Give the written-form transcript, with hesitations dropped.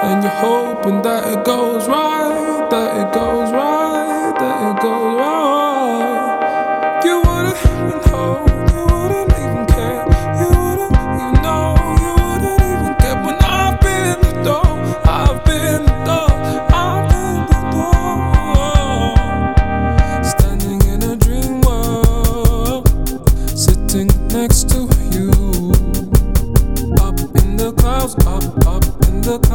And you're hoping that it goes right, that it goes right, that it goes right.